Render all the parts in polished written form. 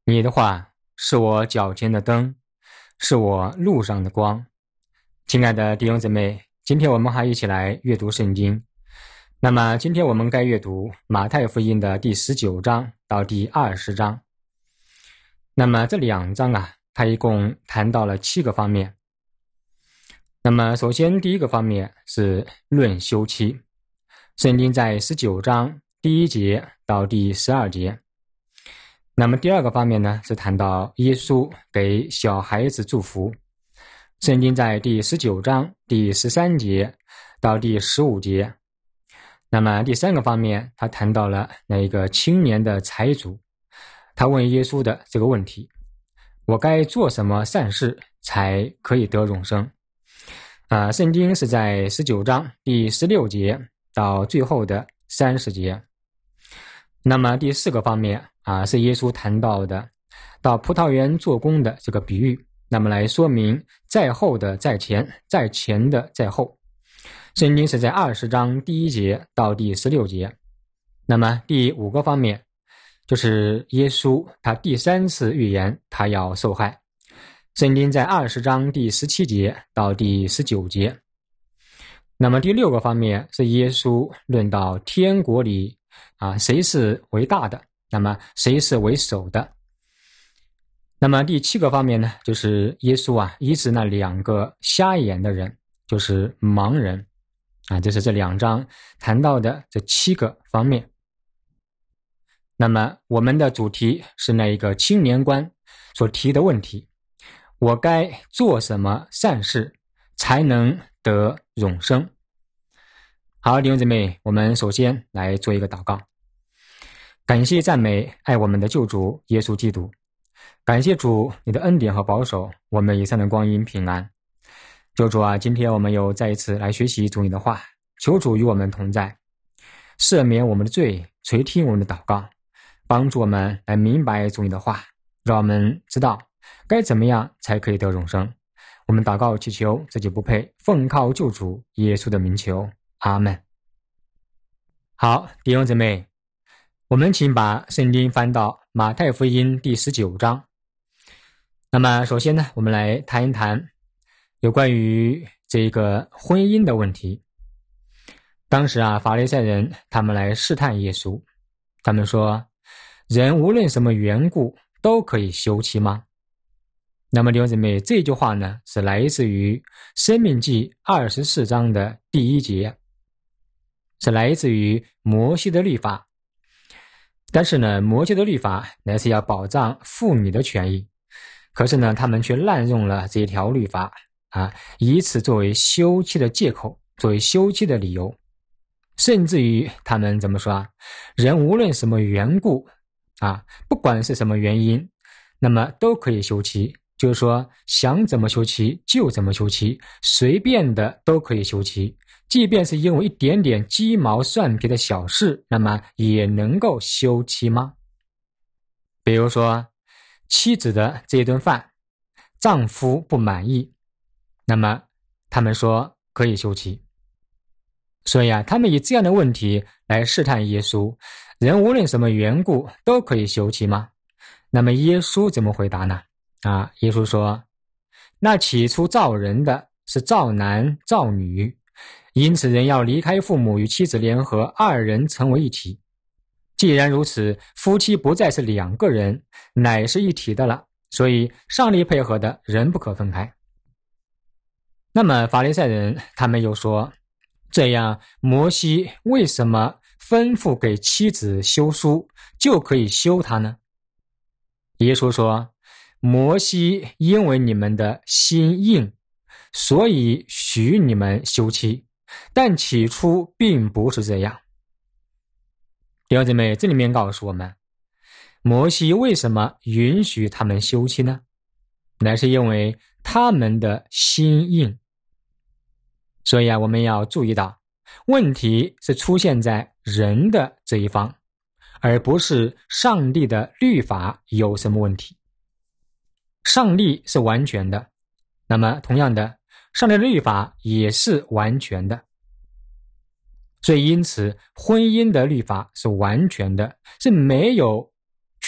你的话是我脚前的灯，是我路上的光。亲爱的弟兄姊妹，今天我们还一起来阅读圣经。那么今天我们该阅读马太福音的第19章到第20章。那么这2章它一共谈到了7个方面。那么首先第一个方面是论休妻，圣经在19章第1节到第12节。那么第二个方面呢，是谈到耶稣给小孩子祝福，圣经在第19章第13节到第15节。那么第三个方面，他谈到了那一个青年的财主，他问耶稣的这个问题：我该做什么善事才可以得永生？圣经是在19章第16节到最后的30节。那么第4个方面是耶稣谈到的到葡萄园做工的这个比喻，那么来说明在后的在前，在前的在后。圣经是在20章第1节到第16节。那么第5个方面就是耶稣他第3次预言他要受害，圣经在20章第17节到第19节。那么第6个方面是耶稣论到天国里谁是为大的，那么谁是为首的。那么第7个方面呢，就是耶稣医治那2个瞎眼的人，就是盲人这是这2章谈到的这7个方面。那么我们的主题是那一个青年官所提的问题：我该做什么善事才能得永生？好，弟兄姊妹，我们首先来做一个祷告。感谢赞美爱我们的救主耶稣基督，感谢主你的恩典和保守，我们以上的光阴平安。救主今天我们又再一次来学习主你的话，求主与我们同在，赦免我们的罪，垂听我们的祷告，帮助我们来明白主你的话，让我们知道该怎么样才可以得永生。我们祷告祈求自己不配，奉靠救主耶稣的名求，阿们。好，弟兄姊妹，我们请把圣经翻到马太福音第19章。那么首先呢，我们来谈一谈有关于这个婚姻的问题。当时法利赛人他们来试探耶稣，他们说，人无论什么缘故都可以休妻吗？那么弟兄姊妹，这句话呢是来自于申命记24章的第1节，是来自于摩西的律法。但是呢，摩西的律法乃是要保障妇女的权益，可是呢，他们却滥用了这条律法以此作为休妻的借口，作为休妻的理由。甚至于他们怎么说人无论什么缘故不管是什么原因，那么都可以休妻，就是说想怎么休妻就怎么休妻，随便的都可以休妻，即便是因为一点点鸡毛蒜皮的小事，那么也能够休妻吗？比如说妻子的这一顿饭丈夫不满意，那么他们说可以休妻。所以他们以这样的问题来试探耶稣，人无论什么缘故都可以休妻吗？那么耶稣怎么回答呢？耶稣说，那起初造人的是造男造女，因此人要离开父母与妻子联合，2人成为一体。既然如此，夫妻不再是2个人，乃是一体的了，所以上帝配合的人不可分开。那么法利赛人他们又说，这样摩西为什么吩咐给妻子休书就可以休她呢？耶稣说，摩西因为你们的心硬，所以许你们休妻，但起初并不是这样。弟兄姊妹，这里面告诉我们，摩西为什么允许他们休妻呢？乃是因为他们的心硬。所以我们要注意到，问题是出现在人的这一方，而不是上帝的律法有什么问题。上帝是完全的，那么同样的，上帝的律法也是完全的。所以因此婚姻的律法是完全的，是没有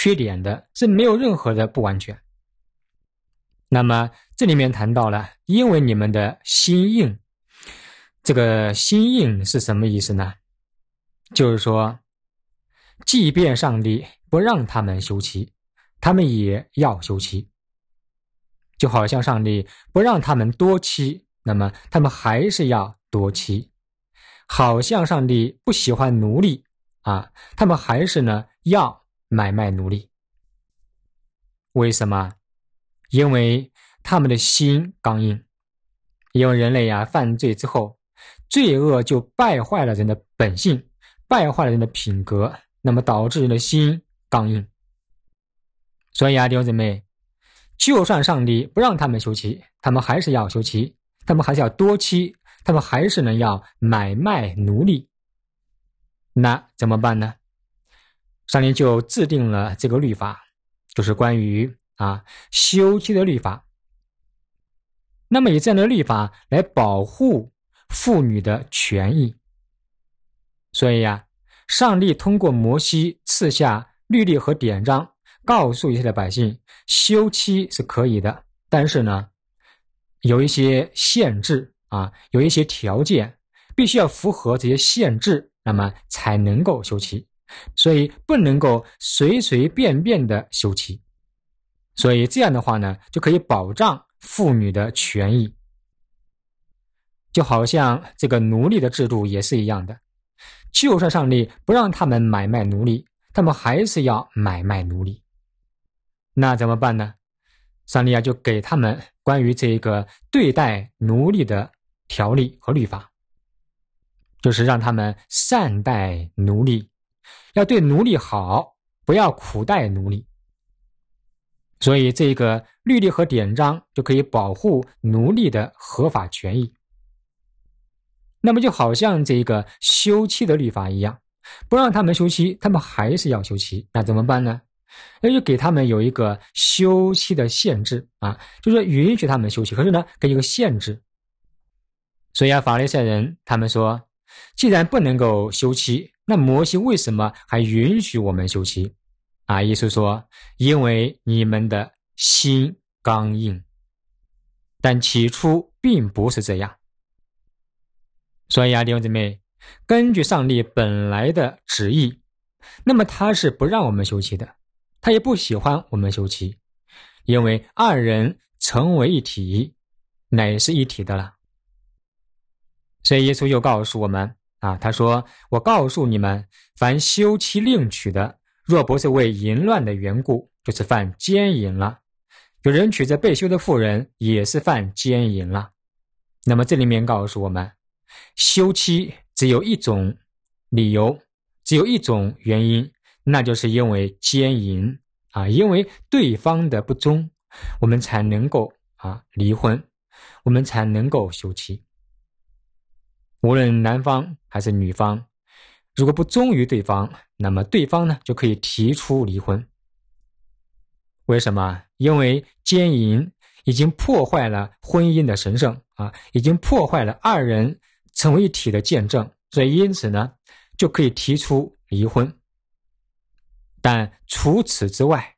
缺点的，是没有任何的不完全。那么这里面谈到了，因为你们的心硬，这个心硬是什么意思呢？就是说，即便上帝不让他们休妻，他们也要休妻。就好像上帝不让他们多妻，那么他们还是要多妻。好像上帝不喜欢奴隶啊，他们还是呢要买卖奴隶。为什么？因为他们的心刚硬。因为人类犯罪之后，罪恶就败坏了人的本性，败坏了人的品格，那么导致人的心刚硬。所以弟兄姊妹，就算上帝不让他们休妻，他们还是要休妻，他们还是要多妻，他们还是呢要买卖奴隶。那怎么办呢？上帝就制定了这个律法，就是关于休妻的律法。那么以这样的律法来保护妇女的权益。所以上帝通过摩西赐下律例和典章，告诉以色列百姓，休妻是可以的，但是呢，有一些限制有一些条件，必须要符合这些限制，那么才能够休妻。所以不能够随随便便的休妻。所以这样的话呢，就可以保障妇女的权益。就好像这个奴隶的制度也是一样的，就算上帝不让他们买卖奴隶，他们还是要买卖奴隶。那怎么办呢？上帝就给他们关于这个对待奴隶的条例和律法，就是让他们善待奴隶，要对奴隶好，不要苦待奴隶。所以这个律例和典章就可以保护奴隶的合法权益。那么就好像这个休妻的律法一样，不让他们休妻，他们还是要休妻，那怎么办呢？那就给他们有一个休妻的限制就是允许他们休妻，可是呢给一个限制。所以法利赛人他们说，既然不能够休妻，那摩西为什么还允许我们休妻耶稣说，因为你们的心刚硬。但起初并不是这样。所以弟兄姊妹，根据上帝本来的旨意，那么他是不让我们休妻的，他也不喜欢我们休妻，因为二人成为一体，乃是一体的了。所以耶稣又告诉我们他说，我告诉你们，凡休妻另娶的，若不是为淫乱的缘故，就是犯奸淫了。有人娶着被休的妇人，也是犯奸淫了。那么这里面告诉我们，休妻只有一种理由，只有一种原因，那就是因为奸淫因为对方的不忠，我们才能够离婚，我们才能够休妻。无论男方还是女方，如果不忠于对方，那么对方呢就可以提出离婚。为什么？因为奸淫已经破坏了婚姻的神圣已经破坏了二人成为一体的见证，所以因此呢就可以提出离婚。但除此之外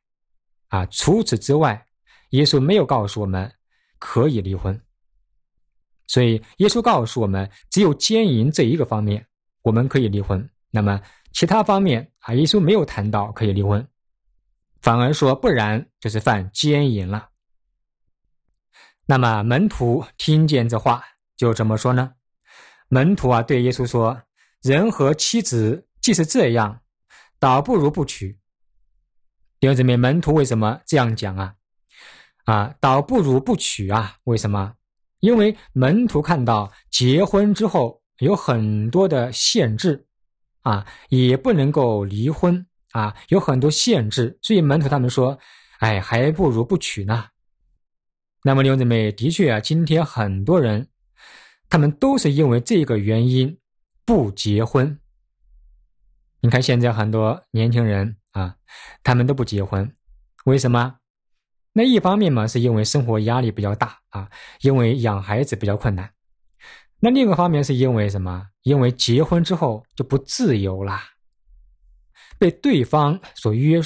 耶稣没有告诉我们可以离婚。所以耶稣告诉我们，只有奸淫这一个方面我们可以离婚，那么其他方面耶稣没有谈到可以离婚，反而说不然就是犯奸淫了。那么门徒听见这话就怎么说呢？门徒对耶稣说，人和妻子既是这样，倒不如不娶。弟兄姊妹，门徒为什么这样讲倒不如不娶为什么？因为门徒看到结婚之后有很多的限制也不能够离婚有很多限制，所以门徒他们说还不如不娶呢。那么弟兄姊妹，的确今天很多人他们都是因为这个原因不结婚。你看现在很多年轻人他们都不结婚，为什么？那一方面嘛，是因为生活压力比较大因为养孩子比较困难。那另一个方面是因为什么？因为结婚之后就不自由了，被对方所约束了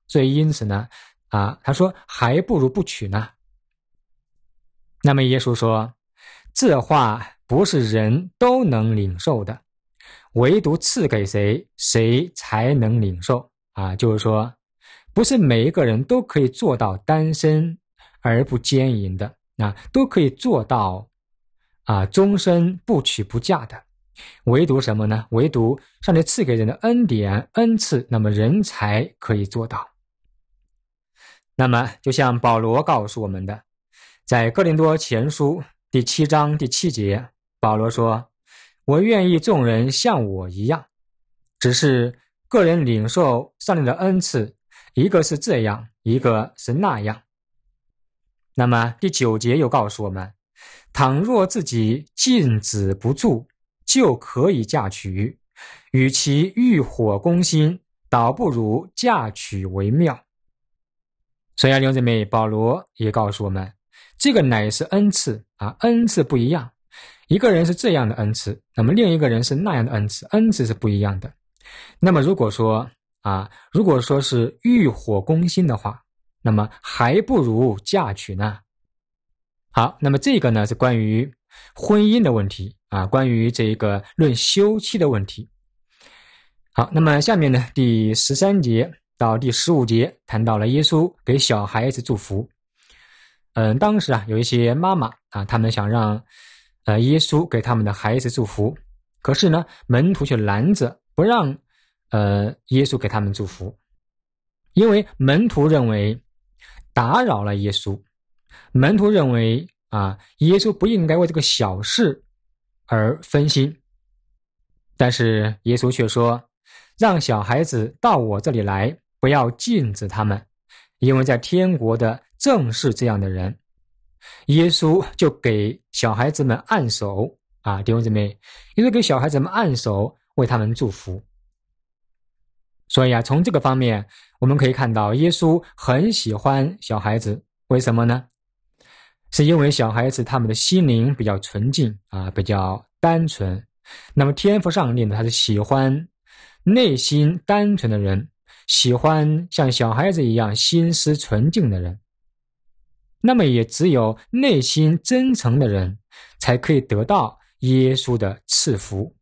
所以因此呢，他说还不如不娶呢。那么耶稣说，这话不是人都能领受的，唯独赐给谁，谁才能领受就是说，不是每一个人都可以做到单身而不奸淫的都可以做到终身不娶不嫁的，唯独什么呢？唯独上帝赐给人的恩典恩赐，那么人才可以做到。那么就像保罗告诉我们的，在哥林多前书第7章第7节，保罗说，我愿意众人像我一样，只是个人领受上帝的恩赐，一个是这样，一个是那样。那么第9节又告诉我们，倘若自己禁止不住，就可以嫁娶，与其欲火攻心，倒不如嫁娶为妙。所以弟兄姊妹，保罗也告诉我们，这个乃是恩赐恩赐不一样，一个人是这样的恩赐，那么另一个人是那样的恩赐，恩赐是不一样的。那么如果说是欲火攻心的话，那么还不如嫁娶呢。好，那么这个呢是关于婚姻的问题关于这个论休妻的问题。好，那么下面呢第13节到第15节谈到了耶稣给小孩子祝福。当时有一些妈妈他们想让耶稣给他们的孩子祝福，可是呢门徒却拦着不让耶稣给他们祝福，因为门徒认为打扰了耶稣，门徒认为耶稣不应该为这个小事而分心。但是耶稣却说，让小孩子到我这里来，不要禁止他们，因为在天国的正是这样的人。耶稣就给小孩子们按手弟兄姊妹，耶稣给小孩子们按手，为他们祝福。所以从这个方面我们可以看到，耶稣很喜欢小孩子。为什么呢？是因为小孩子他们的心灵比较纯净比较单纯。那么天父上帝呢，他是喜欢内心单纯的人，喜欢像小孩子一样心思纯净的人。那么也只有内心真诚的人才可以得到耶稣的赐福。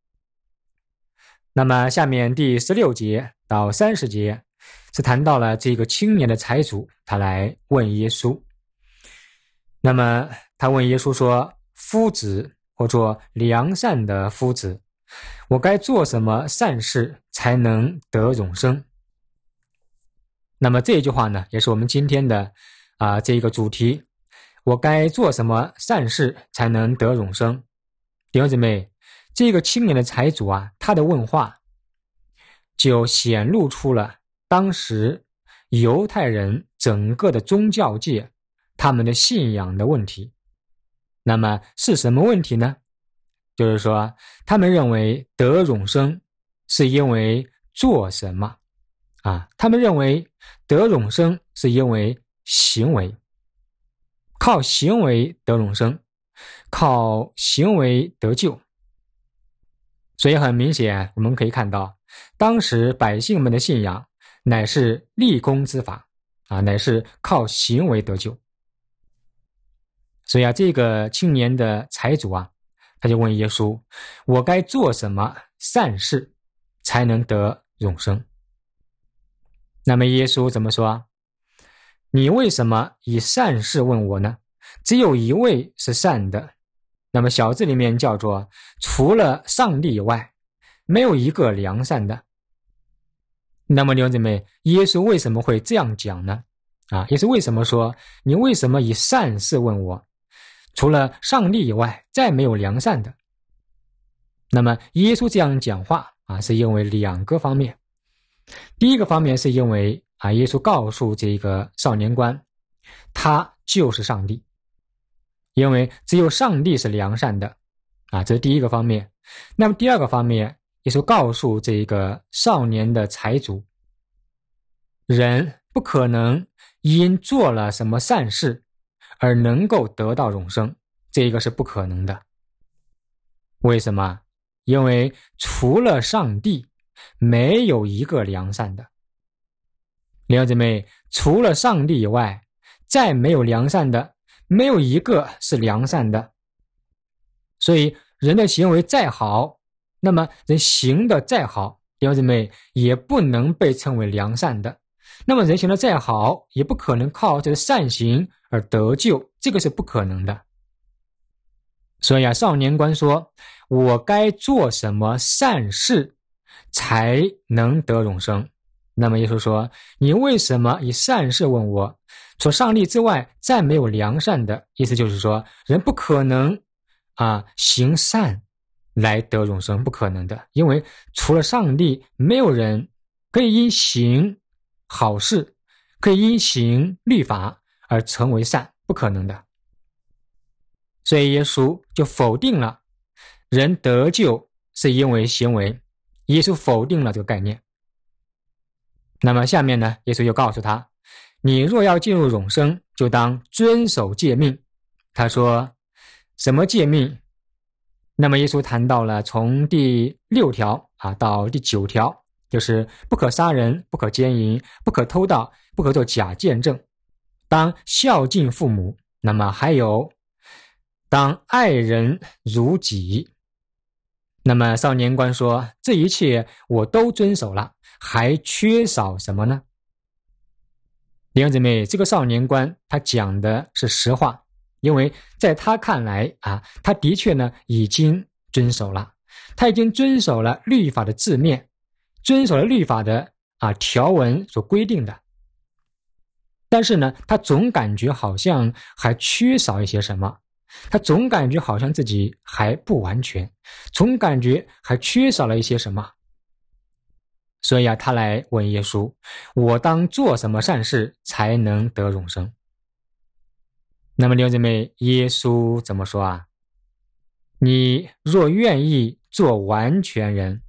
那么下面第16节到30节是谈到了这个青年的财主，他来问耶稣。那么他问耶稣说，夫子，或做良善的夫子，我该做什么善事才能得永生？那么这句话呢，也是我们今天的这个主题，我该做什么善事才能得永生？弟兄姊妹，这个青年的财主他的问话就显露出了当时犹太人整个的宗教界他们的信仰的问题。那么是什么问题呢？就是说他们认为得永生是因为做什么他们认为得永生是因为行为，靠行为得永生，靠行为得救。所以很明显我们可以看到，当时百姓们的信仰乃是立功之法乃是靠行为得救。所以这个青年的财主他就问耶稣，我该做什么善事才能得永生？那么耶稣怎么说？你为什么以善事问我呢？只有一位是善的，那么小字里面叫做除了上帝以外，没有一个良善的。那么弟兄姊妹，耶稣为什么会这样讲呢？耶稣为什么说你为什么以善事问我？除了上帝以外，再没有良善的。那么耶稣这样讲话是因为2个方面。第一个方面是因为耶稣告诉这个少年官，他就是上帝，因为只有上帝是良善的这是第一个方面。那么第二个方面，耶稣告诉这个少年的财主，人不可能因做了什么善事而能够得到永生，这个是不可能的。为什么？因为除了上帝，没有一个良善的。 弟兄姊妹，除了上帝以外，再没有良善的，没有一个是良善的。所以人的行为再好，那么人行的再好，弟兄姊妹，也不能被称为良善的。那么人行的再好，也不可能靠这个善行而得救，这个是不可能的。所以少年官说，我该做什么善事才能得永生？那么耶稣说，你为什么以善事问我？除上帝之外，再没有良善的。意思就是说，人不可能行善来得永生，不可能的。因为除了上帝，没有人可以因行好事，可以因行律法而成为善，不可能的。所以耶稣就否定了人得救是因为行为，耶稣否定了这个概念。那么下面呢，耶稣又告诉他，你若要进入永生，就当遵守诫命。他说什么诫命？那么耶稣谈到了从第6条到第9条，就是不可杀人，不可奸淫，不可偷盗，不可做假见证，当孝敬父母。那么还有当爱人如己。那么少年官说，这一切我都遵守了，还缺少什么呢？弟兄姊妹，这个少年官他讲的是实话，因为在他看来他的确呢已经遵守了，他已经遵守了律法的字面，遵守了律法的条文所规定的。但是呢，他总感觉好像还缺少一些什么，他总感觉好像自己还不完全，总感觉还缺少了一些什么。所以他来问耶稣，我当做什么善事才能得永生？那么弟兄姊妹，耶稣怎么说你若愿意做完全人。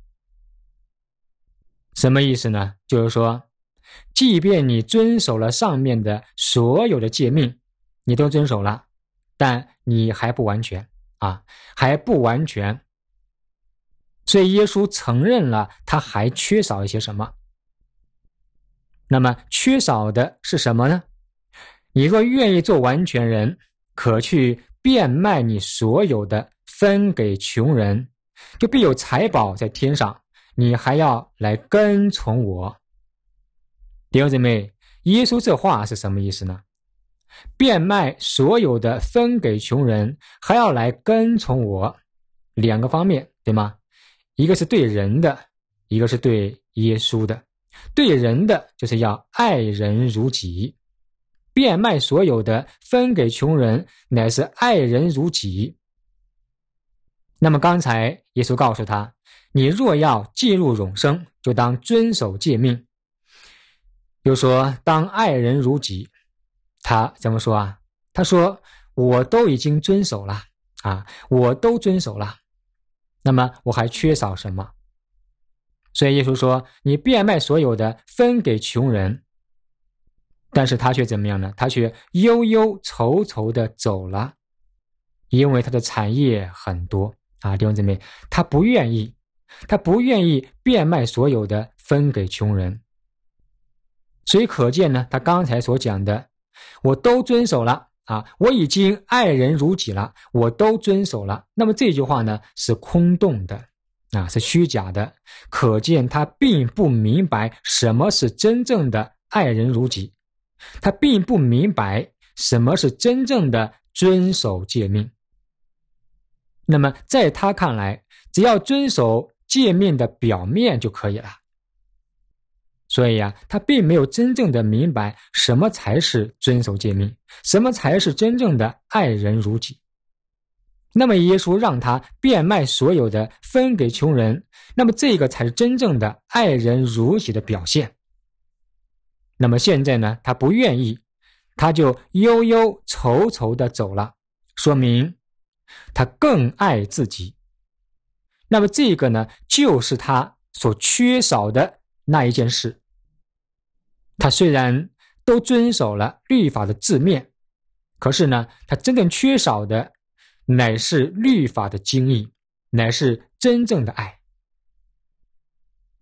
什么意思呢？就是说，即便你遵守了上面的所有的诫命，你都遵守了，但你还不完全还不完全。所以耶稣承认了他还缺少一些什么。那么缺少的是什么呢？你若愿意做完全人，可去变卖你所有的，分给穷人，就必有财宝在天上，你还要来跟从我。弟兄姊妹，耶稣这话是什么意思呢？变卖所有的，分给穷人，还要来跟从我，两个方面，对吗？一个是对人的，一个是对耶稣的。对人的就是要爱人如己，变卖所有的，分给穷人，乃是爱人如己。那么刚才耶稣告诉他，你若要进入永生，就当遵守诫命。又说当爱人如己，他怎么说他说我都已经遵守了我都遵守了，那么我还缺少什么？所以耶稣说，你变卖所有的，分给穷人。但是他却怎么样呢？他却忧忧愁愁的走了，因为他的产业很多弟兄姊妹，他不愿意变卖所有的，分给穷人。所以可见呢，他刚才所讲的我都遵守了我已经爱人如己了，我都遵守了。那么这句话呢是空洞的是虚假的，可见他并不明白什么是真正的爱人如己，他并不明白什么是真正的遵守诫命。那么在他看来，只要遵守诫命的表面就可以了。所以他并没有真正的明白什么才是遵守诫命，什么才是真正的爱人如己。那么耶稣让他变卖所有的，分给穷人，那么这个才是真正的爱人如己的表现。那么现在呢，他不愿意，他就忧忧愁愁的走了，说明他更爱自己。那么这个呢，就是他所缺少的那一件事。他虽然都遵守了律法的字面，可是呢，他真正缺少的乃是律法的精义，乃是真正的爱。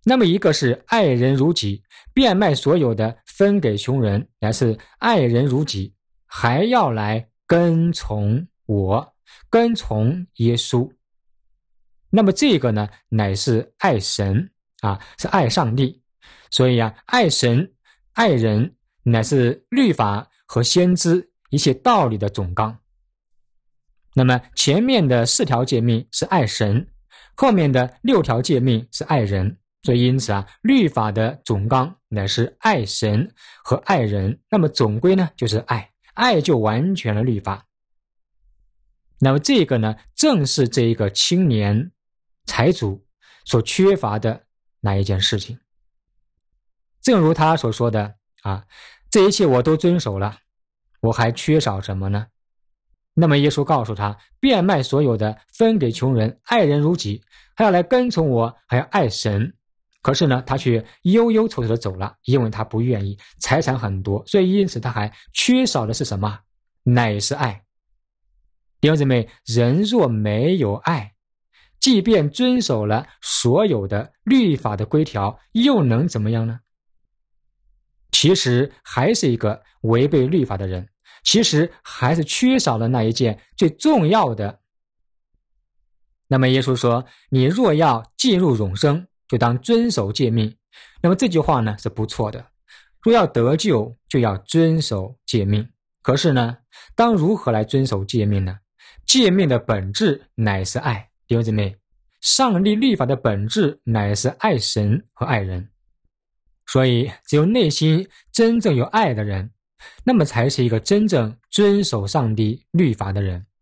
那么一个是爱人如己，变卖所有的分给穷人，乃是爱人如己，还要来跟从我，跟从耶稣。那么这个呢，乃是爱神是爱上帝。所以爱神爱人乃是律法和先知一切道理的总纲。那么前面的4条诫命是爱神，后面的6条诫命是爱人。所以因此律法的总纲乃是爱神和爱人，那么总归呢就是爱，爱就完全了律法。那么这个呢，正是这一个青年财主所缺乏的那一件事情。正如他所说的这一切我都遵守了，我还缺少什么呢？那么耶稣告诉他，变卖所有的分给穷人，爱人如己，还要来跟从我，还要爱神。可是呢，他却忧忧愁愁的走了，因为他不愿意，财产很多，所以因此他还缺少的是什么？乃是爱。弟兄姊妹，人若没有爱，即便遵守了所有的律法的规条，又能怎么样呢？其实还是一个违背律法的人，其实还是缺少了那一件最重要的。那么耶稣说，你若要进入永生，就当遵守诫命。那么这句话呢是不错的，若要得救，就要遵守诫命。可是呢，当如何来遵守诫命呢？诫命的本质乃是爱。弟兄姊妹，上帝律法的本质乃是爱神和爱人。所以只有内心真正有爱的人，那么才是一个真正遵守上帝律法的人。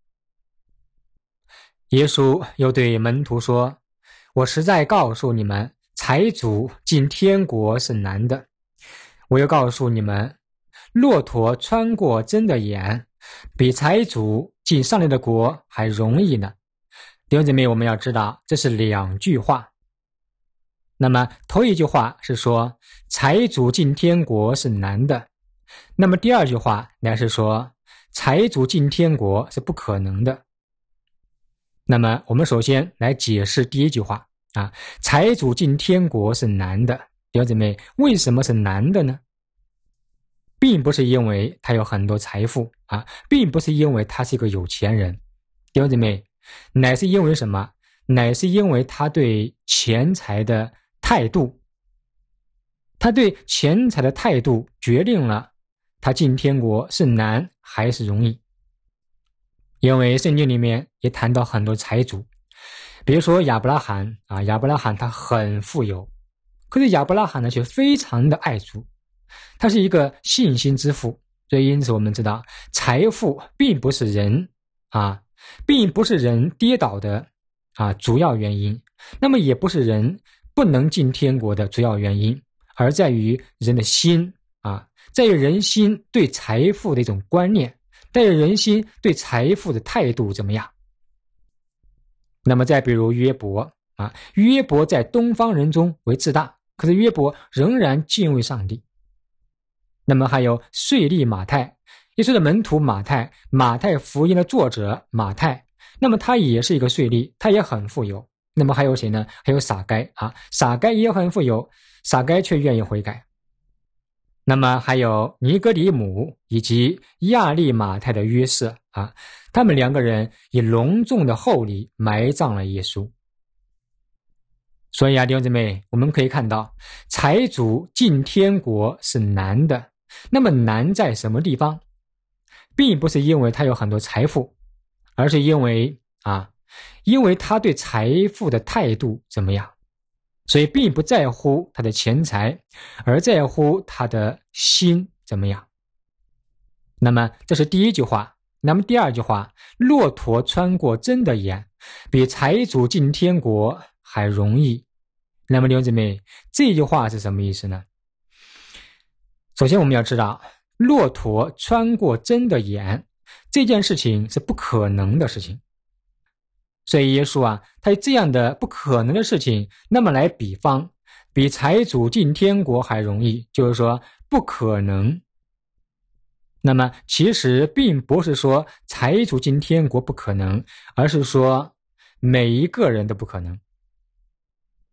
耶稣又对门徒说，我实在告诉你们，财主进天国是难的。我又告诉你们，骆驼穿过针的眼，比财主进上帝的国还容易呢。弟兄姊妹，我们要知道这是2句话。那么头一句话是说财主进天国是难的，那么第2句话乃是说财主进天国是不可能的。那么我们首先来解释第一句话财主进天国是难的。弟兄姊妹，为什么是难的呢？并不是因为他有很多财富并不是因为他是一个有钱人。弟兄姊妹，乃是因为什么？乃是因为他对钱财的态度，他对钱财的态度决定了他进天国是难还是容易。因为圣经里面也谈到很多财主，比如说亚伯拉罕亚伯拉罕他很富有，可是亚伯拉罕呢却非常的爱主，他是一个信心之父。所以因此我们知道，财富并不是人并不是人跌倒的主要原因，那么也不是人不能进天国的主要原因，而在于人的心在于人心对财富的一种观念，在于人心对财富的态度怎么样。那么再比如约伯约伯在东方人中为自大，可是约伯仍然敬畏上帝。那么还有税吏马太，耶稣的门徒马太，马太福音的作者马太，那么他也是一个税吏，他也很富有。那么还有谁呢？还有撒该撒该也很富有，撒该却愿意悔改。那么还有尼哥底母以及亚利马太的约瑟他们2个人以隆重的厚礼埋葬了耶稣。所以弟兄姊妹，我们可以看到财主进天国是难的。那么难在什么地方？并不是因为他有很多财富，而是因为他对财富的态度怎么样。所以并不在乎他的钱财，而在乎他的心怎么样。那么这是第一句话。那么第2句话，骆驼穿过针的眼，比财主进天国还容易。那么弟兄姊妹，这句话是什么意思呢？首先我们要知道，骆驼穿过针的眼这件事情是不可能的事情。所以耶稣他这样的不可能的事情，那么来比方，比财主进天国还容易，就是说不可能。那么其实并不是说财主进天国不可能，而是说每一个人都不可能。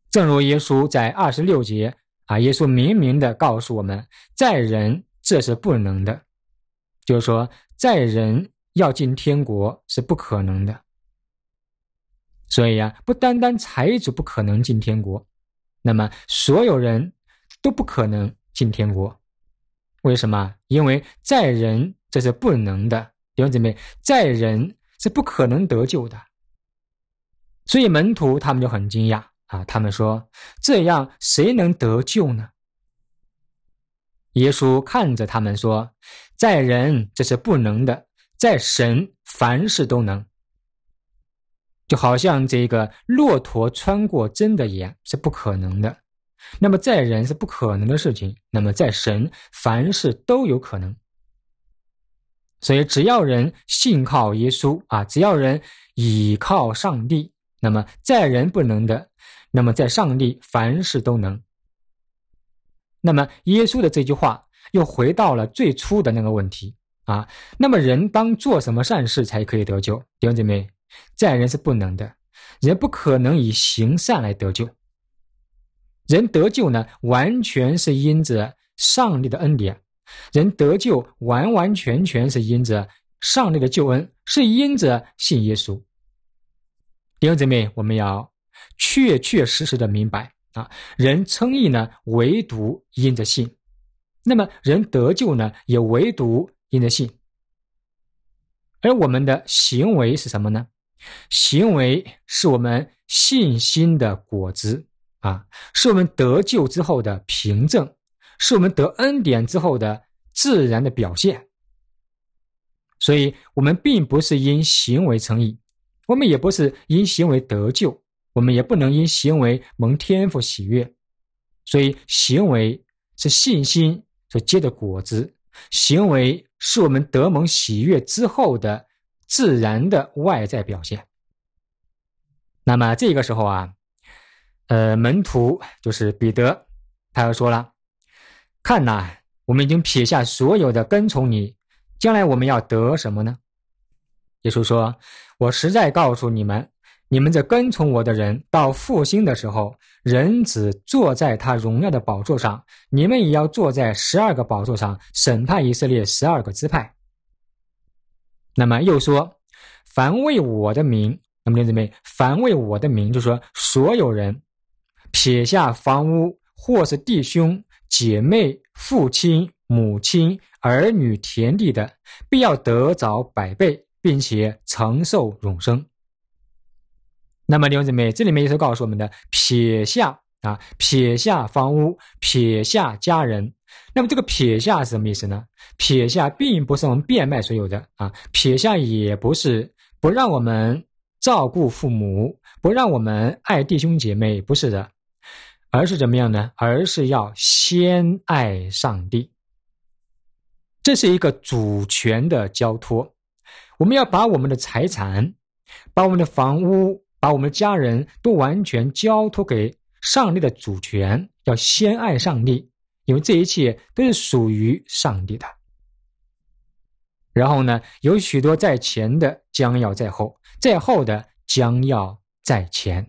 正如耶稣在26节耶稣明明的告诉我们，在人这是不能的，就是说在人要进天国是不可能的。所以不单单财主不可能进天国，那么所有人都不可能进天国。为什么？因为在人这是不能的，弟兄姊妹，在人是不可能得救的。所以门徒他们就很惊讶他们说，这样谁能得救呢？耶稣看着他们说，在人这是不能的，在神凡事都能。就好像这个骆驼穿过针的眼是不可能的，那么在人是不可能的事情，那么在神凡事都有可能。所以只要人信靠耶稣只要人倚靠上帝，那么在人不能的，那么在上帝凡事都能。那么耶稣的这句话又回到了最初的那个问题那么人当做什么善事才可以得救？弟兄姐妹，在人是不能的，人不可能以行善来得救。人得救呢，完全是因着上帝的恩典，人得救完完全全是因着上帝的救恩，是因着信耶稣。弟兄姊妹，我们要确确实实的明白人称义呢，唯独因着信，那么人得救呢，也唯独因着信。而我们的行为是什么呢？行为是我们信心的果子是我们得救之后的凭证，是我们得恩典之后的自然的表现。所以我们并不是因行为称义，我们也不是因行为得救，我们也不能因行为蒙天父喜悦。所以行为是信心所结的果子，行为是我们得蒙喜悦之后的自然的外在表现。那么这个时候门徒就是彼得，他又说了，看我们已经撇下所有的跟从你，将来我们要得什么呢？耶稣说，我实在告诉你们，你们这跟从我的人，到复兴的时候，人子坐在他荣耀的宝座上，你们也要坐在12个宝座上，审判以色列12个支派。那么又说，凡为我的名，那么弟兄姊妹，凡为我的名，就是说所有人撇下房屋，或是弟兄姐妹、父亲母亲儿女田地的，必要得着100倍，并且承受永生。那么弟兄姊妹，这里面也是告诉我们的，撇下撇下房屋，撇下家人。那么这个撇下是什么意思呢？撇下并不是我们变卖所有的撇下也不是不让我们照顾父母，不让我们爱弟兄姐妹，不是的，而是怎么样呢？而是要先爱上帝。这是一个主权的交托，我们要把我们的财产，把我们的房屋，把我们的家人都完全交托给上帝的主权，要先爱上帝，因为这一切都是属于上帝的。然后呢，有许多在前的将要在后，在后的将要在前。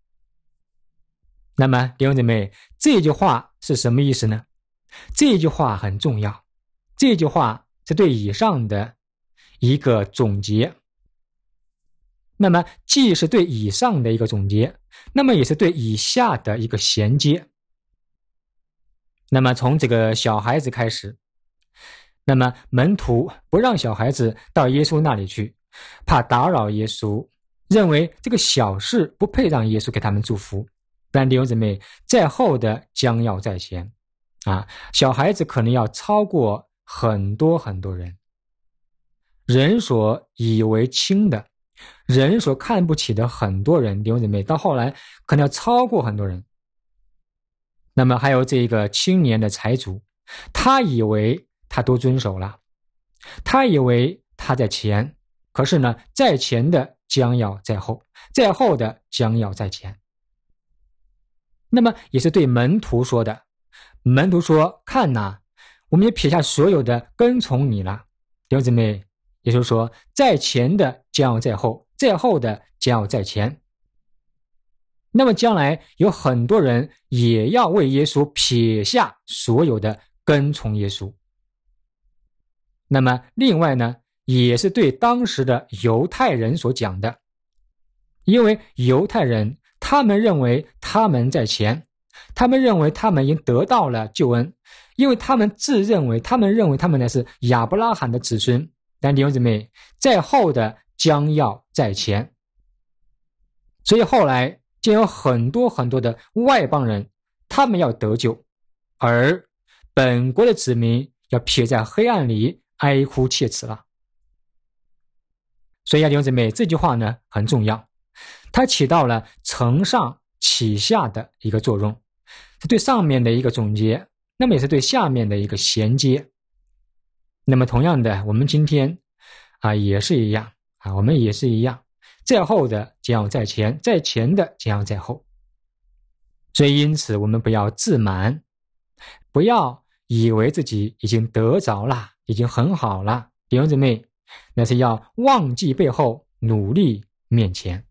那么弟兄姊妹，这句话是什么意思呢？这句话很重要，这句话是对以上的一个总结。那么既是对以上的一个总结，那么也是对以下的一个衔接。那么从这个小孩子开始，那么门徒不让小孩子到耶稣那里去，怕打扰耶稣，认为这个小事不配让耶稣给他们祝福。但弟兄姊妹，在后的将要在前小孩子可能要超过很多很多人，人所以为轻的，人所看不起的很多人，弟兄姊妹，到后来可能要超过很多人。那么还有这个青年的财主，他以为他都遵守了，他以为他在前，可是呢，在前的将要在后，在后的将要在前。那么也是对门徒说的，门徒说，看我们也撇下所有的跟从你了。弟兄姊妹，也就是说，在前的将要在后，在后的将要在前。 那么将来有很多人也要为耶稣撇下所有的跟从耶稣。那么另外呢，也是对当时的犹太人所讲的，因为犹太人他们认为他们在前，他们认为他们已经得到了救恩，因为他们认为他们呢是亚伯拉罕的子孙，但弟兄姊妹，在后的将要在前。所以后来就有很多的外邦人，他们要得救，而本国的子民要撇在黑暗里哀哭切齿了。所以弟兄姊妹，这句话呢很重要，它起到了承上启下的一个作用，是对上面的一个总结，那么也是对下面的一个衔接。那么同样的，我们今天也是一样我们也是一样，在后的将要在前，在前的将要在后。所以因此我们不要自满，不要以为自己已经得着了，已经很好了，弟兄姊妹，那是要忘记背后，努力面前。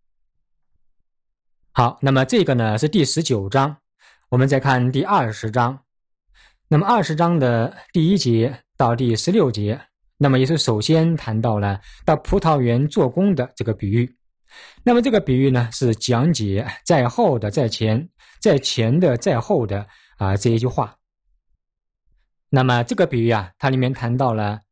好，那么这个呢是第19章，我们再看第20章。那么20章的第1节到第16节，那么也是首先谈到了到葡萄园做工的这个比喻。那么这个比喻呢是讲解在后的在前，在前的在后的这一句话。那么这个比喻它里面谈到了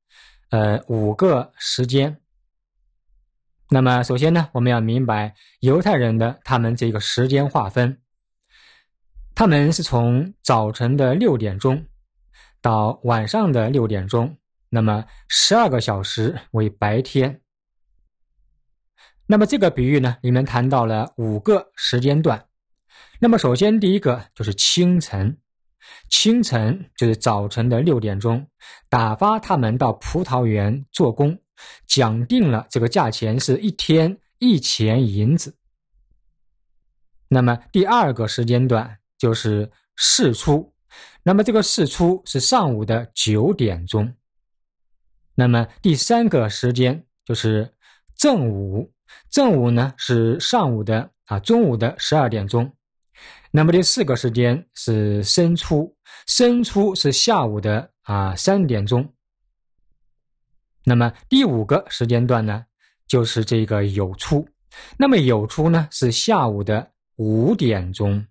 5个时间。那么首先呢，我们要明白犹太人的他们这个时间划分，他们是从早晨的6点钟到晚上的6点钟，那么12个小时为白天。那么这个比喻呢里面谈到了5个时间段。那么首先第一个就是清晨，清晨就是早晨的6点钟，打发他们到葡萄园做工，讲定了这个价钱是1天1钱银子。那么第2个时间段就是巳初，那么这个巳初是上午的9点钟。那么第3个时间就是正午，正午呢是上午的中午的12点钟。那么第4个时间是申初，申初是下午的3点钟。那么第5个时间段呢就是这个酉初，那么酉初呢是下午的5点钟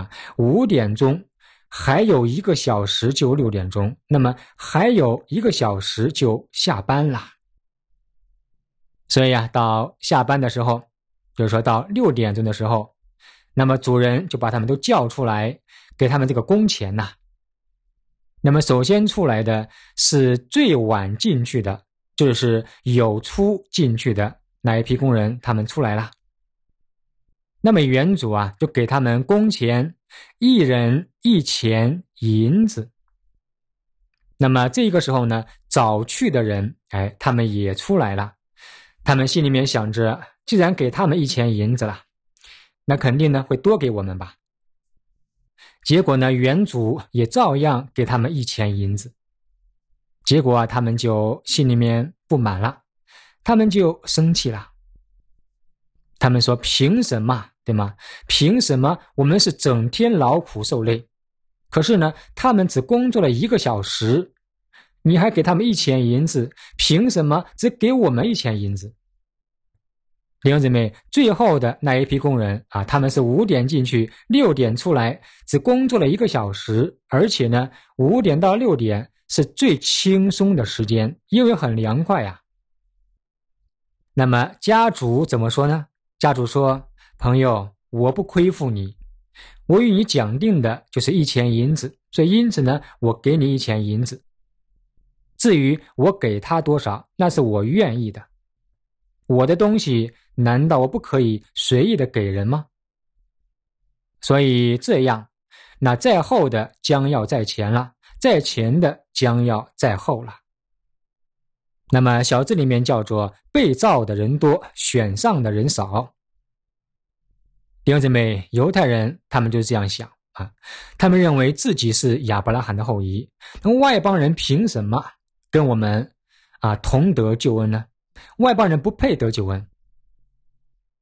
5点钟还有1个小时就6点钟，那么还有1个小时就下班了。所以到下班的时候，就是说到6点钟的时候，那么主人就把他们都叫出来，给他们这个工钱那么首先出来的是最晚进去的，就是酉初进去的那一批工人，他们出来了。那么原主就给他们工钱，1人1钱银子。那么这个时候呢，早去的人他们也出来了，他们心里面想着，既然给他们1钱银子了，那肯定呢会多给我们吧。结果呢，原主也照样给他们1钱银子。结果他们就心里面不满了，他们就生气了。他们说，凭什么，对吗？凭什么我们是整天劳苦受累，可是呢他们只工作了1个小时，你还给他们1钱银子，凭什么只给我们1钱银子？弟兄姊妹，最后的那一批工人他们是5点进去，6点出来，只工作了1个小时，而且呢5点到6点是最轻松的时间，因为很凉快那么家主怎么说呢？家主说，朋友，我不亏负你，我与你讲定的就是1钱银子，所以因此呢我给你1钱银子，至于我给他多少，那是我愿意的，我的东西难道我不可以随意的给人吗？所以这样，那在后的将要在前了，在前的将要在后了。那么小字里面叫做被造的人多，选上的人少。弟兄姊妹，犹太人他们就是这样想他们认为自己是亚伯拉罕的后裔，那外邦人凭什么跟我们同得救恩呢？外邦人不配得救恩。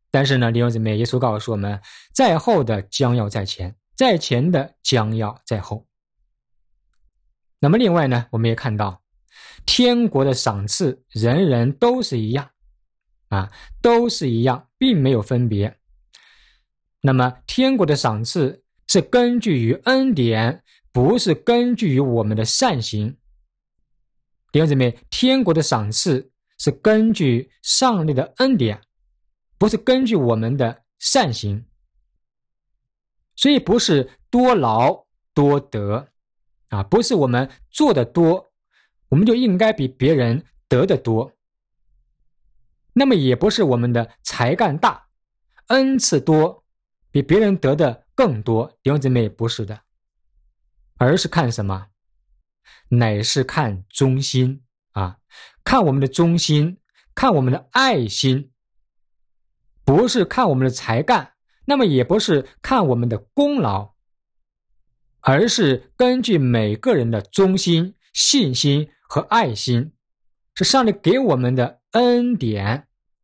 但是呢，弟兄姊妹，耶稣告诉我们，在后的将要在前，在前的将要在后。那么另外呢，我们也看到天国的赏赐人人都是一样都是一样，并没有分别。那么天国的赏赐是根据于恩典，不是根据于我们的善行。弟兄姊妹，天国的赏赐是根据上帝的恩典，不是根据我们的善行。所以不是多劳多得不是我们做得多，我们就应该比别人得得多。那么也不是我们的才干大，恩赐多，比别人得的更多。弟兄姊妹，不是的，而是看什么？乃是看忠心看我们的忠心，看我们的爱心，不是看我们的才干，那么也不是看我们的功劳，而是根据每个人的忠心、信心和爱心，是上帝给我们的恩典。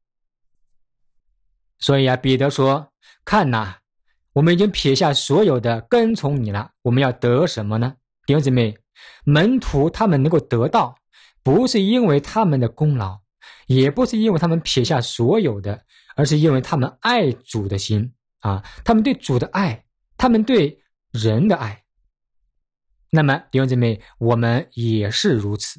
所以彼得说，看我们已经撇下所有的跟从你了，我们要得什么呢？弟兄姊妹，门徒他们能够得到，不是因为他们的功劳，也不是因为他们撇下所有的，而是因为他们爱主的心他们对主的爱，他们对人的爱。那么弟兄姊妹，我们也是如此。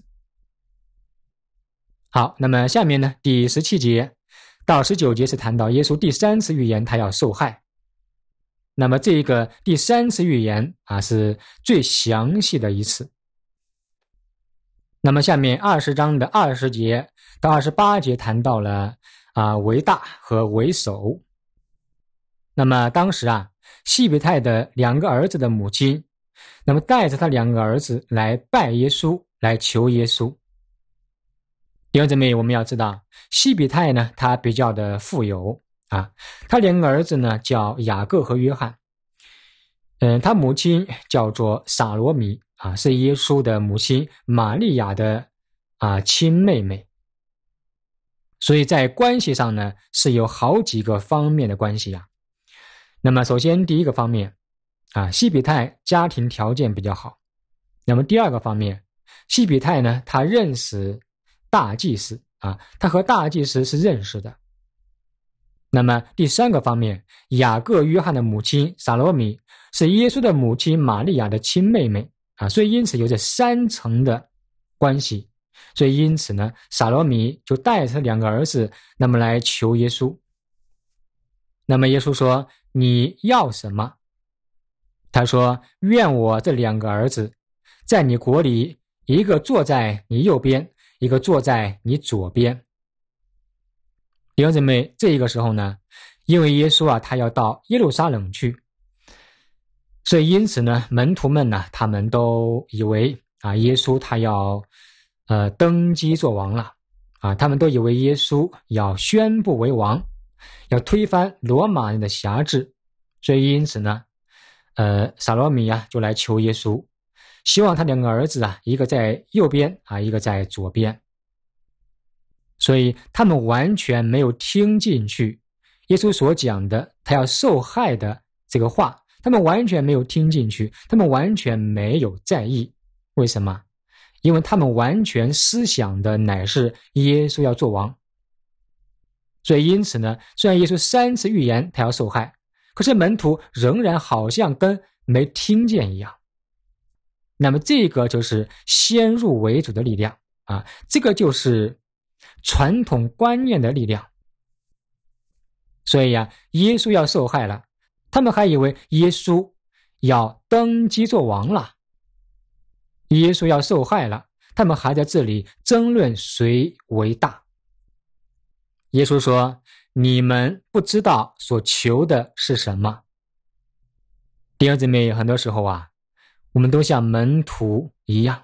好，那么下面呢，第17节到19节是谈到耶稣第3次预言他要受害。那么这个第3次预言是最详细的一次。那么下面20章的20节到28节谈到了为大和为首。那么当时西比泰的2个儿子的母亲，那么带着他2个儿子来拜耶稣，来求耶稣。弟兄姊妹，我们要知道西比泰呢，他比较的富有他2个儿子呢叫雅各和约翰。他母亲叫做撒罗米是耶稣的母亲玛利亚的亲妹妹。所以在关系上呢，是有好几个方面的关系那么首先第一个方面西比泰家庭条件比较好。那么第二个方面，西比泰呢，他认识大祭司他和大祭司是认识的。那么第三个方面，雅各约翰的母亲撒罗米是耶稣的母亲玛利亚的亲妹妹所以因此有着3层的关系。所以因此呢，撒罗米就带着2个儿子那么来求耶稣。那么耶稣说，你要什么？他说，愿我这2个儿子在你国里，一个坐在你右边，一个坐在你左边。弟兄姊妹，这个时候呢，因为耶稣他要到耶路撒冷去，所以因此呢，门徒们呢，他们都以为耶稣他要登基做王了他们都以为耶稣要宣布为王，要推翻罗马人的辖制。所以因此呢，撒罗米就来求耶稣，希望他2个儿子一个在右边一个在左边。所以他们完全没有听进去耶稣所讲的他要受害的这个话，他们完全没有听进去，他们完全没有在意。为什么？因为他们完全思想的乃是耶稣要做王。所以因此呢，虽然耶稣3次预言他要受害，可是门徒仍然好像跟没听见一样。那么这个就是先入为主的力量这个就是传统观念的力量。所以耶稣要受害了，他们还以为耶稣要登基做王了。耶稣要受害了，他们还在这里争论谁为大。耶稣说，你们不知道所求的是什么。弟兄姊妹，很多时候我们都像门徒一样，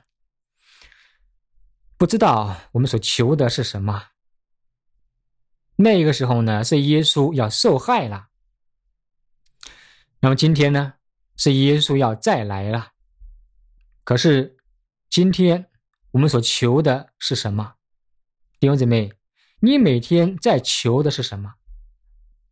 不知道我们所求的是什么。那个时候呢，是耶稣要受害了。那么今天呢，是耶稣要再来了。可是今天我们所求的是什么？弟兄姊妹，你每天在求的是什么？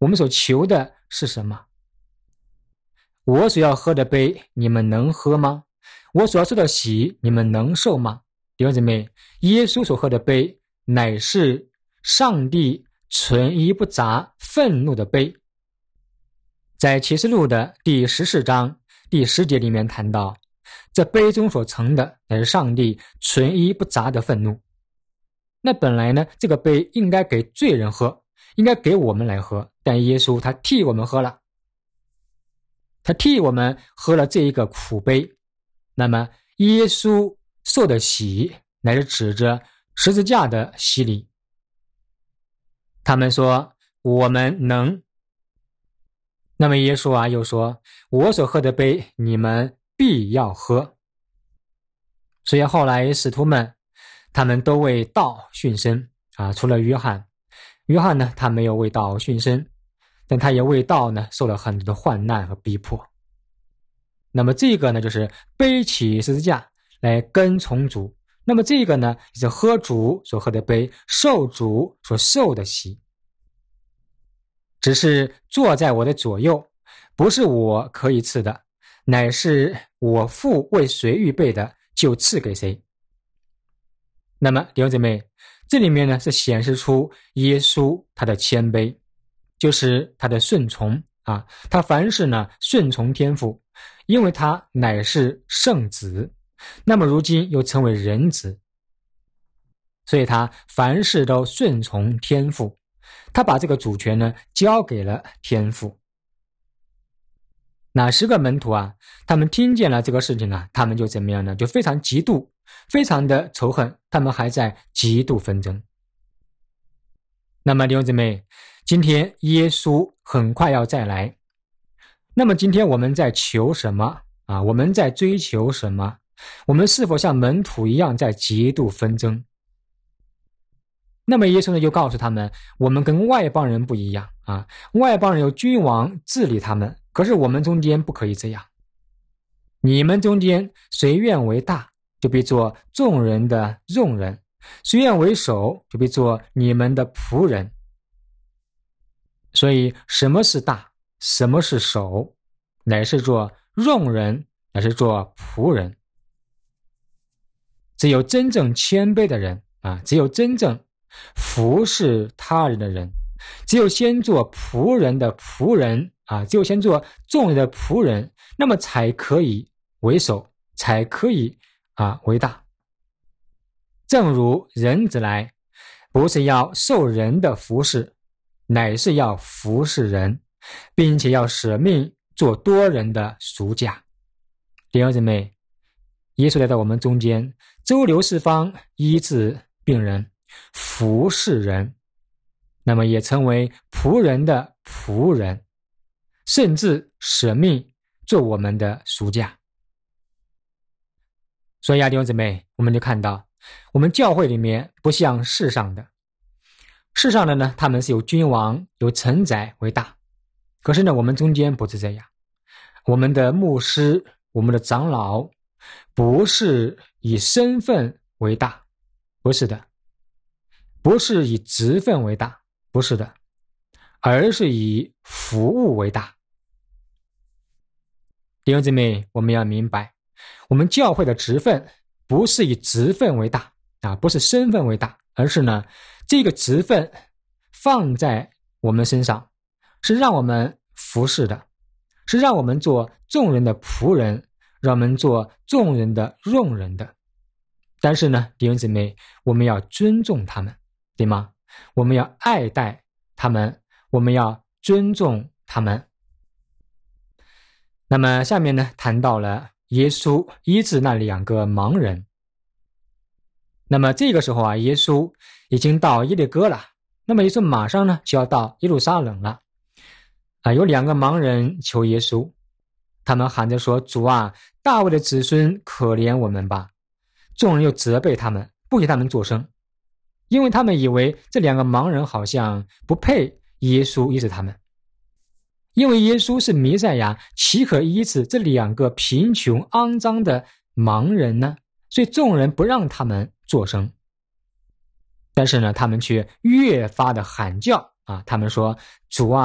我们所求的是什么？我所要喝的杯，你们能喝吗？我所要受的洗，你们能受吗？弟兄姊妹，耶稣所喝的杯，乃是上帝纯一不杂愤怒的杯。在启示录的第14章第10节里面谈到，这杯中所盛的乃是上帝纯一不杂的愤怒。那本来呢，这个杯应该给罪人喝，应该给我们来喝，但耶稣他替我们喝了，他替我们喝了这一个苦杯。那么耶稣受的洗乃是指着十字架的洗礼。他们说我们能，那么耶稣又说，我所喝的杯你们必要喝。所以后来使徒们他们都为道殉身除了约翰呢，他没有为道殉身，但他也为道呢受了很多的患难和逼迫。那么这个呢，就是背起十字架来跟从主。那么这个呢，是喝主所喝的杯，受主所受的洗。只是坐在我的左右，不是我可以赐的，乃是我父为谁预备的，就赐给谁。那么弟兄姊妹，这里面呢是显示出耶稣他的谦卑，就是他的顺从他凡事呢顺从天父，因为他乃是圣子，那么如今又成为人子，所以他凡事都顺从天父，他把这个主权呢交给了天父。那10个门徒他们听见了这个事情他们就怎么样呢？就非常嫉妒，非常的仇恨，他们还在极度纷争。那么弟兄姊妹，今天耶稣很快要再来，那么今天我们在求什么我们在追求什么？我们是否像门徒一样在极度纷争？那么耶稣呢就告诉他们，我们跟外邦人不一样外邦人有君王治理他们，可是我们中间不可以这样。你们中间谁愿为大，就必做众人的用人；谁愿为首，就必做你们的仆人。所以什么是大，什么是首，乃是做用人，乃是做仆人。只有真正谦卑的人只有真正服侍他人的人，只有先做仆人的仆人只有先做众人的仆人，那么才可以为首，才可以为大。正如人子来，不是要受人的服侍，乃是要服侍人，并且要舍命做多人的赎价。弟兄姊妹，耶稣来到我们中间，周流四方，医治病人，服侍人，那么也成为仆人的仆人，甚至舍命做我们的赎价。所以弟兄姊妹，我们就看到我们教会里面不像世上的呢，他们是有君王有臣宰为大，可是呢我们中间不是这样。我们的牧师，我们的长老不是以身份为大，不是的，不是以职分为大，不是的，而是以服务为大。弟兄姊妹，我们要明白，我们教会的职分不是以职分为大不是身份为大，而是呢这个职分放在我们身上，是让我们服侍的，是让我们做众人的仆人，让我们做众人的用人的。但是呢弟兄姊妹，我们要尊重他们，对吗？我们要爱戴他们，我们要尊重他们。那么下面呢谈到了耶稣医治那2个盲人。那么这个时候耶稣已经到耶利哥了，那么耶稣马上呢就要到耶路撒冷了有2个盲人求耶稣，他们喊着说，主大卫的子孙，可怜我们吧。众人又责备他们，不给他们作声，因为他们以为这2个盲人好像不配耶稣医治他们，因为耶稣是弥赛亚，岂可医治这2个贫穷肮脏的盲人呢？所以众人不让他们作声。但是呢他们却越发的喊叫他们说，主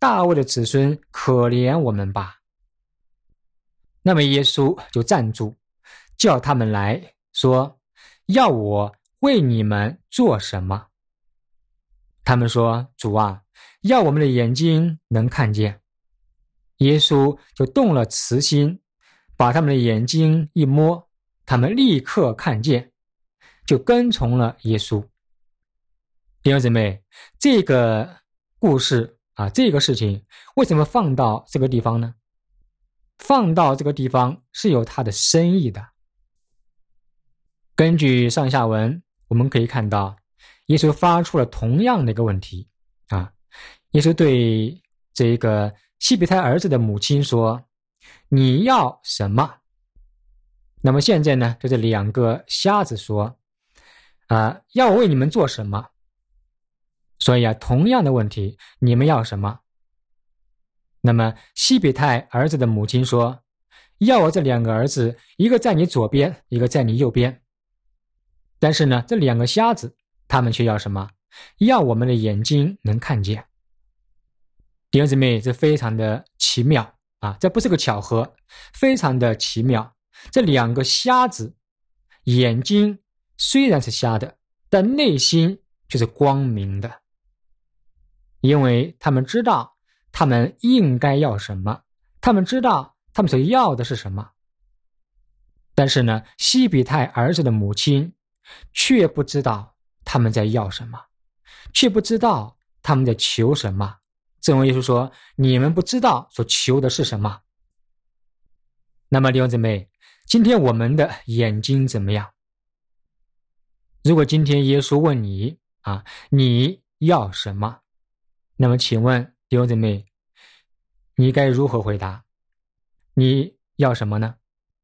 大卫的子孙，可怜我们吧。那么耶稣就站住，叫他们来说，要我为你们做什么？他们说，主啊，要我们的眼睛能看见。耶稣就动了慈心，把他们的眼睛一摸，他们立刻看见，就跟从了耶稣。弟兄姊妹，这个故事这个事情为什么放到这个地方呢？放到这个地方是有它的深意的。根据上下文，我们可以看到耶稣发出了同样的一个问题耶稣对这个西比泰儿子的母亲说，你要什么？那么现在呢，就这两个瞎子说要我为你们做什么？所以同样的问题，你们要什么？那么西比泰儿子的母亲说，要我这两个儿子，一个在你左边，一个在你右边。但是呢，这两个瞎子他们却要什么？要我们的眼睛能看见。弟兄姊妹，这非常的奇妙这不是个巧合，非常的奇妙。这两个瞎子眼睛虽然是瞎的，但内心却是光明的，因为他们知道他们应该要什么，他们知道他们所要的是什么。但是呢，西比泰儿子的母亲却不知道他们在要什么，却不知道他们在求什么。正如耶稣说，你们不知道所求的是什么。那么弟兄姊妹，今天我们的眼睛怎么样？如果今天耶稣问你你要什么？那么请问弟兄姊妹，你该如何回答？你要什么呢？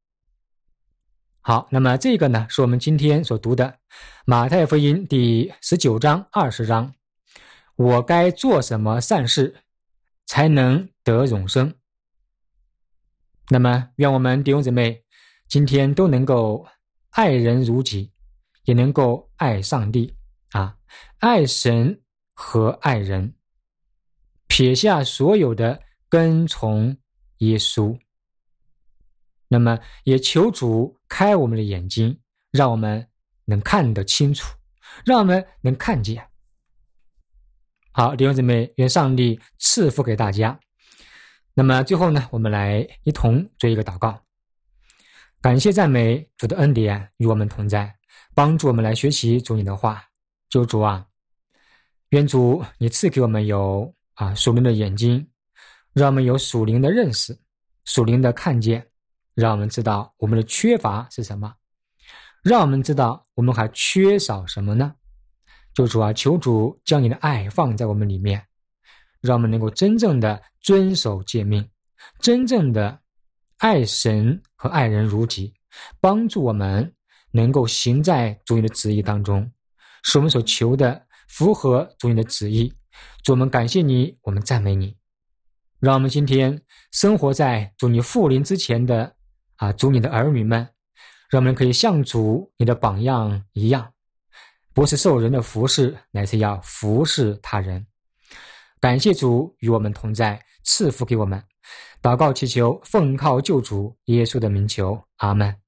好，那么这个呢，是我们今天所读的马太福音第19章20章，我该做什么善事才能得永生？那么愿我们弟兄姊妹今天都能够爱人如己，也能够爱上帝爱神和爱人，撇下所有的跟从耶稣。那么也求主开我们的眼睛，让我们能看得清楚，让我们能看见。好，弟兄姊妹，愿上帝赐福给大家。那么最后呢，我们来一同做一个祷告。感谢赞美主的恩典与我们同在，帮助我们来学习主你的话。求主愿主你赐给我们有属灵的眼睛，让我们有属灵的认识，属灵的看见，让我们知道我们的缺乏是什么，让我们知道我们还缺少什么呢？求主将你的爱放在我们里面，让我们能够真正的遵守诫命，真正的爱神和爱人如己，帮助我们能够行在主你的旨意当中，使我们所求的符合主你的旨意。主，我们感谢你，我们赞美你，让我们今天生活在主你复临之前的主你的儿女们，让我们可以像主你的榜样一样，不是受人的服侍，乃是要服侍他人。感谢主与我们同在，赐福给我们。祷告祈求，奉靠救主耶稣的名求，阿们。